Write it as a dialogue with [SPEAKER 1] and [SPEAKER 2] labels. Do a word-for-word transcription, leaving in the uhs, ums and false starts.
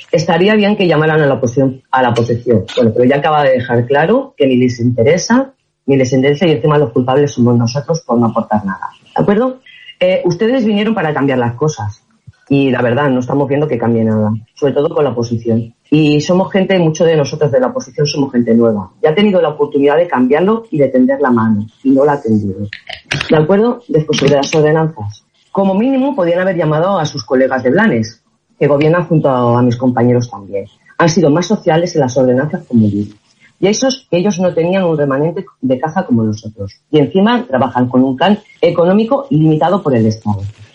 [SPEAKER 1] estaría bien que llamaran a la oposición, a la oposición. Bueno, pero ya acaba de dejar claro que ni les interesa, ni les interesa y encima los culpables somos nosotros por no aportar nada. ¿De acuerdo? Eh, ustedes vinieron para cambiar las cosas y la verdad no estamos viendo que cambie nada, sobre todo con la oposición. Y somos gente, muchos de nosotros de la oposición somos gente nueva. Ya ha tenido la oportunidad de cambiarlo y de tender la mano y no la ha tendido. ¿De acuerdo? Después sobre las ordenanzas. Como mínimo podían haber llamado a sus colegas de Blanes, que gobiernan junto a, a mis compañeros también. Han sido más sociales en las ordenanzas como digo. Y esos, ellos no tenían un remanente de caja como nosotros. Y encima trabajan con un plan económico limitado por el Estado.